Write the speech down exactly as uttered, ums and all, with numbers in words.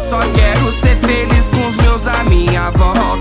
só quero ser feliz com os meus à minha volta.